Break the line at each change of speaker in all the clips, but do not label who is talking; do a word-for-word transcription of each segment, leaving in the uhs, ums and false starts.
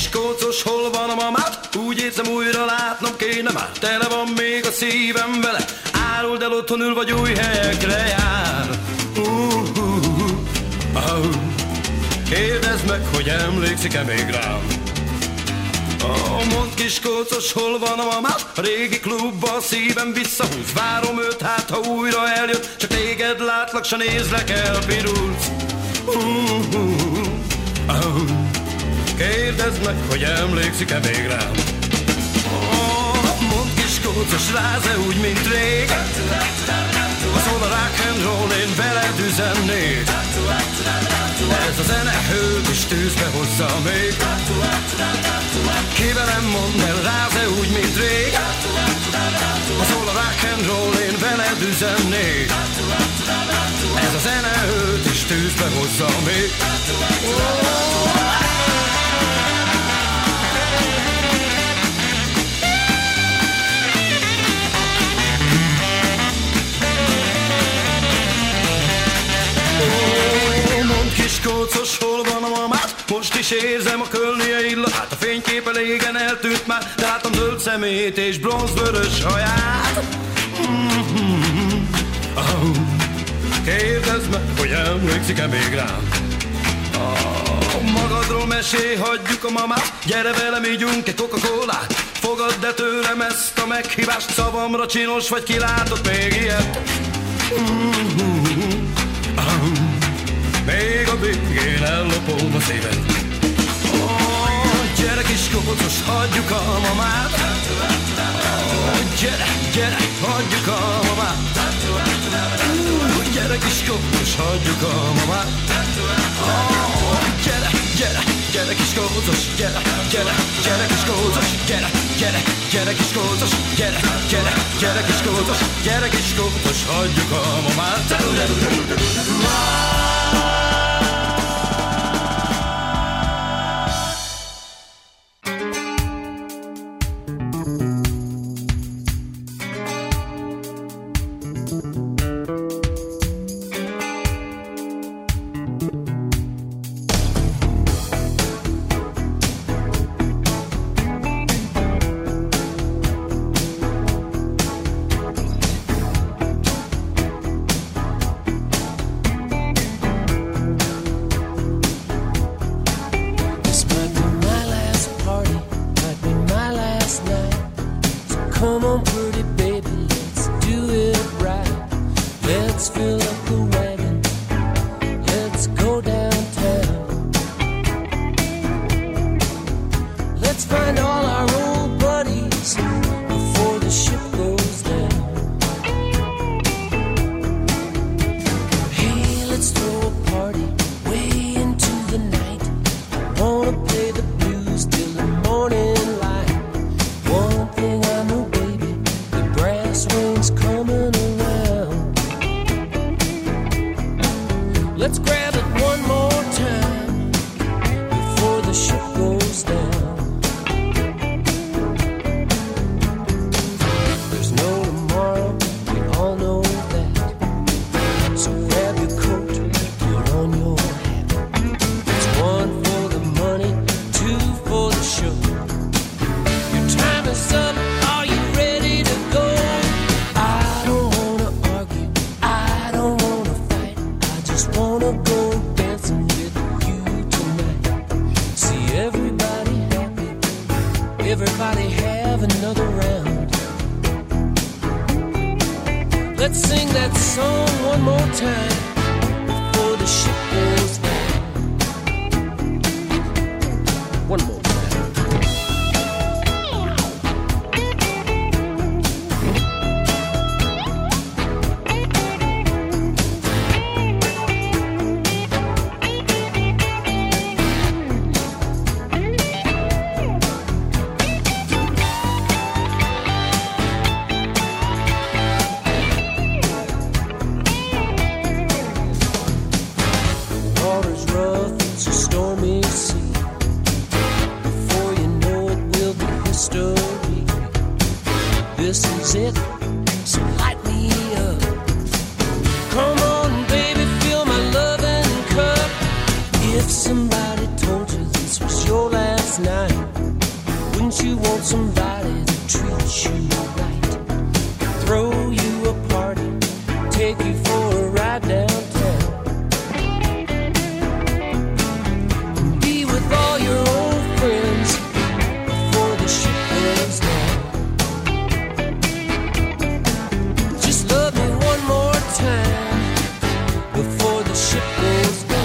kis kócos, hol van a mamád? Úgy érzem, újra látnom kéne már. Tele van még a szívem vele. Áruld el, otthon ül, vagy új helyekre jár. uh, uh, uh, uh. Kérdezd meg, hogy emlékszik-e még rám. Oh, mondd kis kócos, hol van a mamád? A régi klubba a szívem visszahúz. Várom őt, hát ha újra eljön. Csak téged látlak, s nézlek el, pirulsz. uh, uh, uh, uh. Kérdezd meg, hogy emlékszik-e még rám. Oh, mondd kis kócos, ráz-e úgy, mint rég? Szól a rock and roll, én veled üzennék. Ez a zene hőt is tűzbe hozza még. Ki velem mondd el, ráz-e úgy, mint rég? Szól a rock and roll, én veled üzennék. Ez a zene hőt is tűzbe hozza még. Oh. Kócos, hol van a mamád? Most is érzem a kölnie illatát. A fénykép elégen eltűnt már, de látom zöld szemét és bronzvörös haját. Mm-hmm. Oh. Kérdezd meg, hogy emlékszik-e még rám. Oh. Magadról mesélj, hagyjuk a mamát. Gyere velem, ígyunk egy Coca-Colát. Fogadd el tőlem ezt a meghívást. Szavamra csinos vagy, ki látott még ilyet? Mm-hmm. Oh. Még a végén ellopom a szíved. Oh, gyere kis kócos, hagyjuk a mamát. Oh, gyere, gyere, hagyjuk a mamát. Uh, gyere kis kócos, hagyjuk a mamát. Oh, gyere, gyere, gyere kis kócos, gyere, gyere, gyere kis kócos, gyere, gyere, gyere kis kócos, gyere, gyere, gyere kis kócos, gyere kis kócos, hagyjuk a mamát.
If somebody told you this was your last night, want somebody to treat you right, throw you a party, take you for a ride downtown, be with all your old friends before the ship goes down. Just love me one more time before the ship goes down.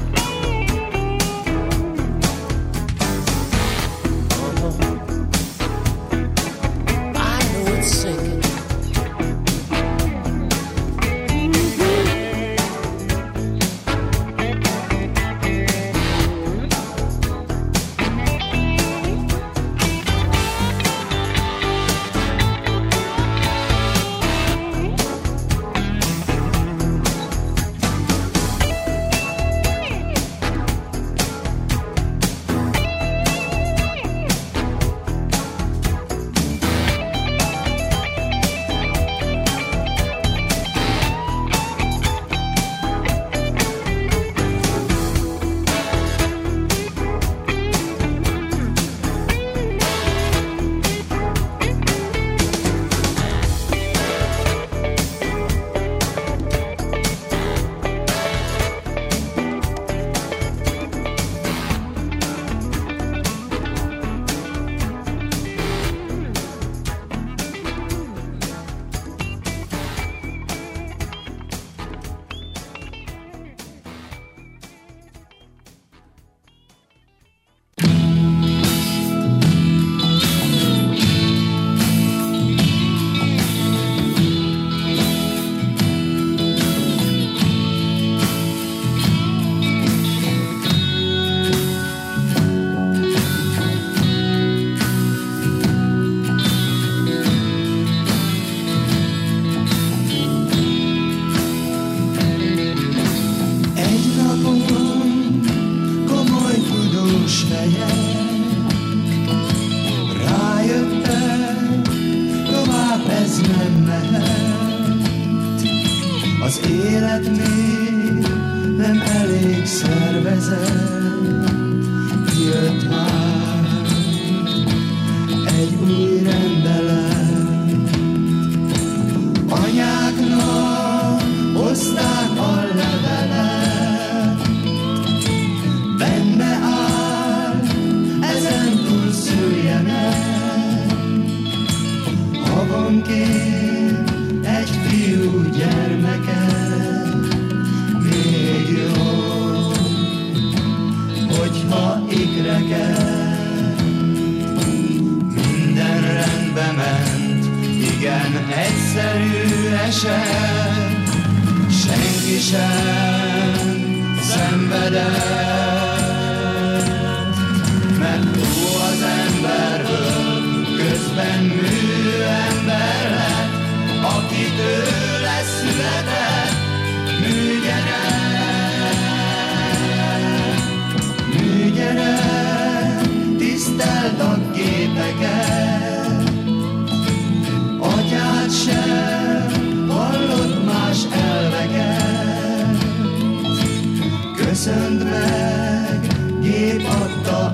Köszönd meg, gép adta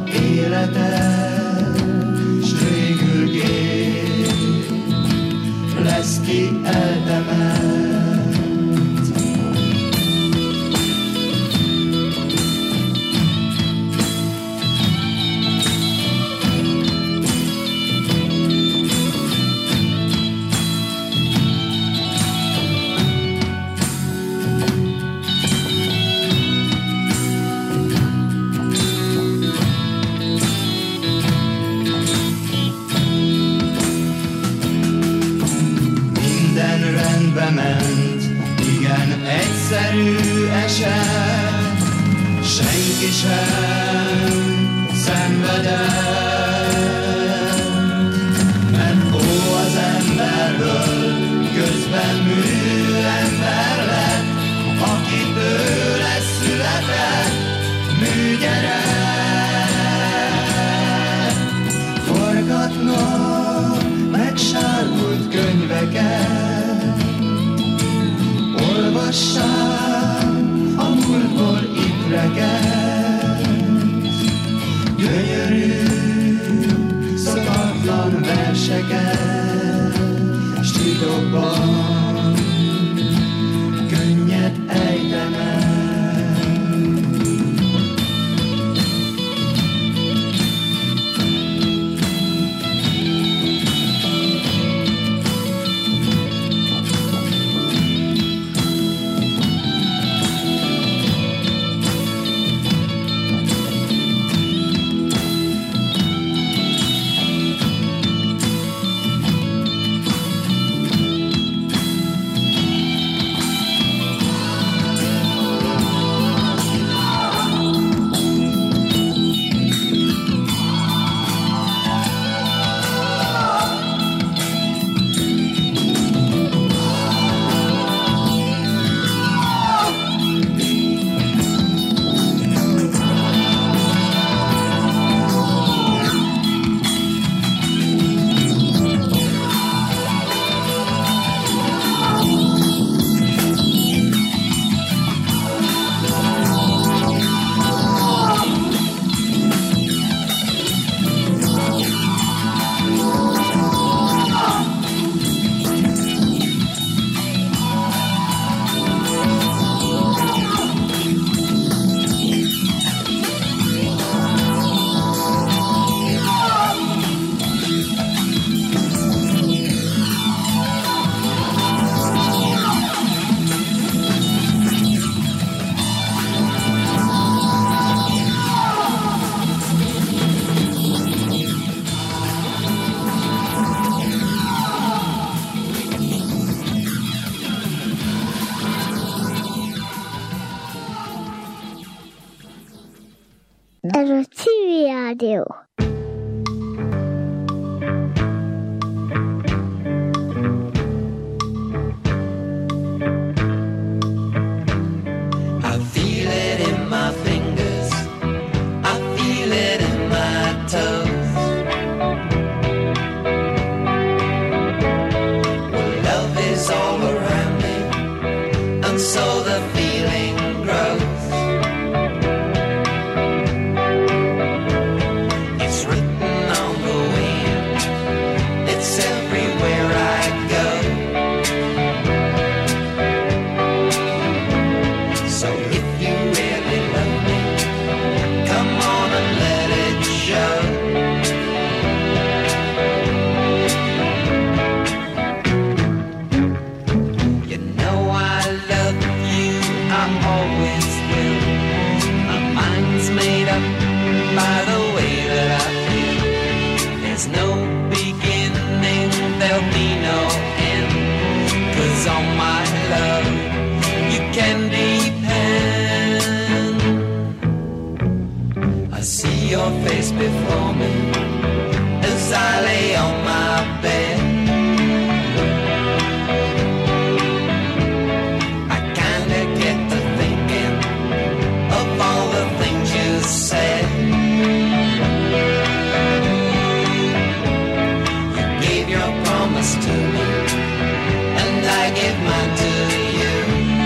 életet, s végül gép lesz, ki eltemet. Ment, igen, egyszerű eset, senki sem szenvedett, mert ó az emberből közben műember lett, aki tőle született, műgyerek. Forgatnak megsárgult könyveket, olvassam a múltból itt reggelt, gyönyörű, szokatlan
Erottivi Radio.
I feel it in my fingers, I feel it in my toes. Well, love is all around me, and so the feeling grows. It's written on the wind, it's everywhere I go. So if you really love me, come on and let it show. You know I love you, I always will. My mind's made up by the way that I feel. There's no beginning, there'll be no end. 'Cause on my love you can depend. I see your face before me as I lay on my bed. I kinda get to thinking of all the things you said. You gave your promise to me, and I gave mine to you.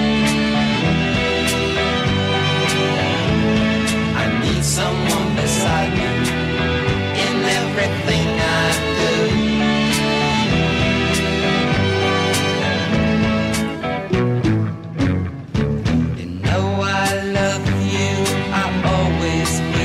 I need someone beside me in everything I do. You know I love you, I always will.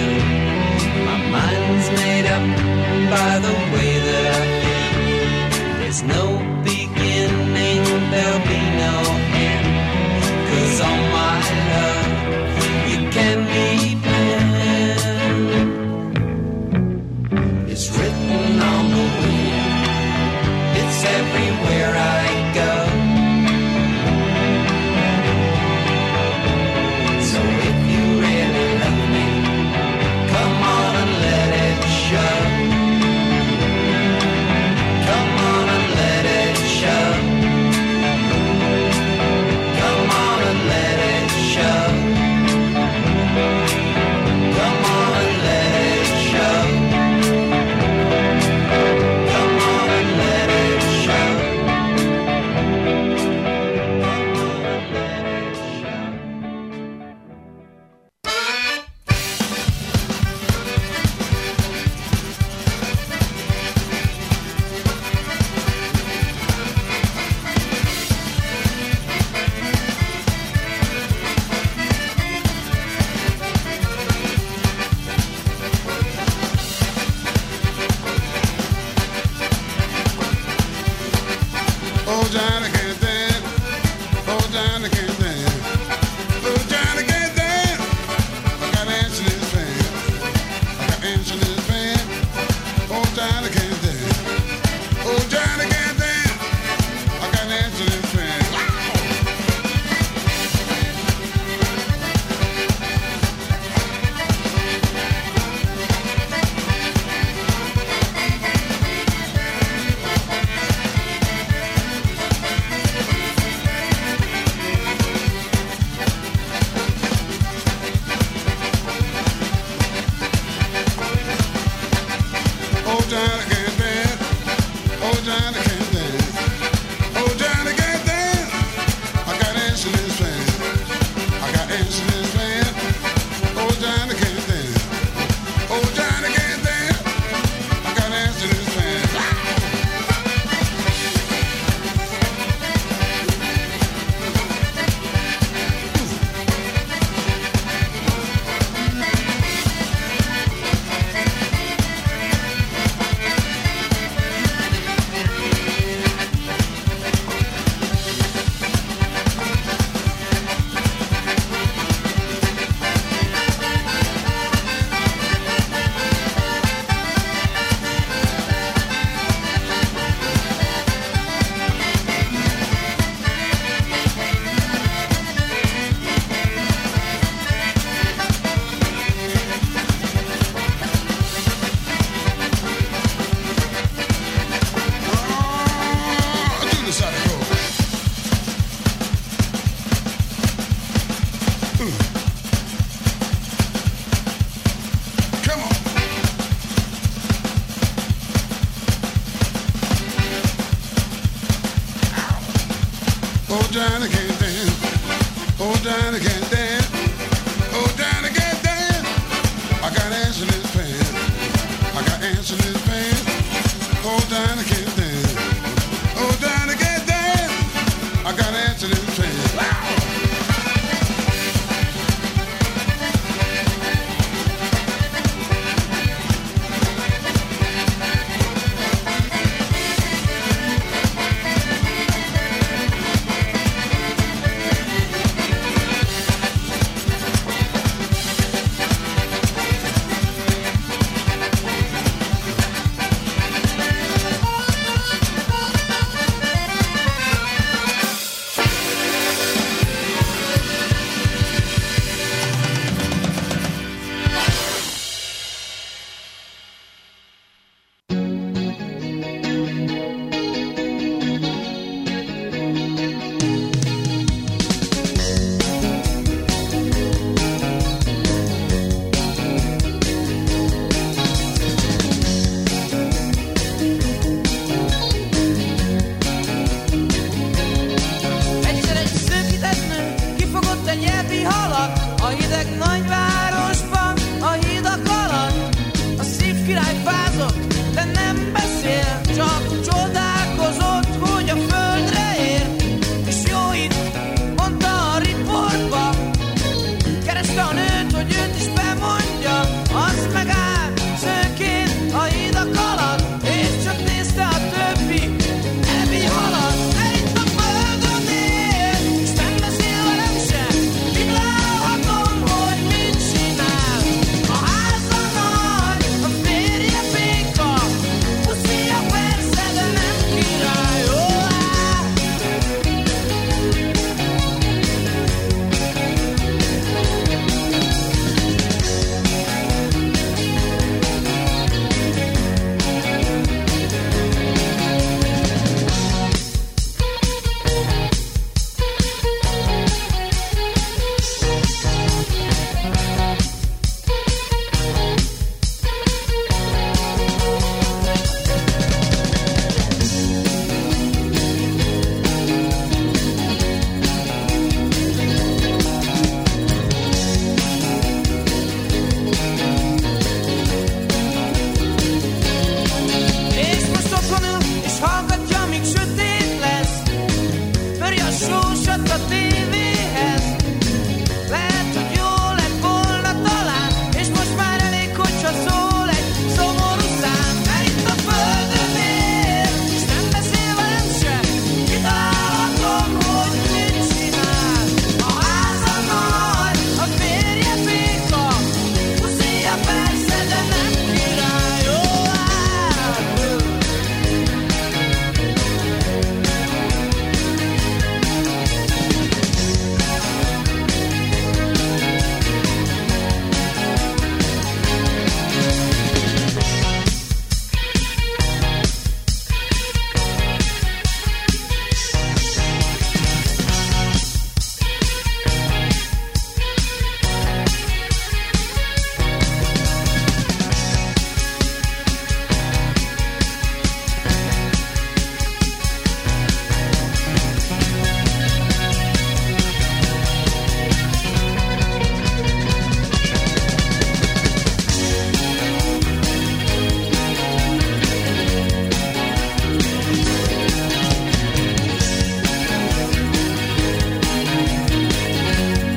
Diana can't dance. Oh, Diana can't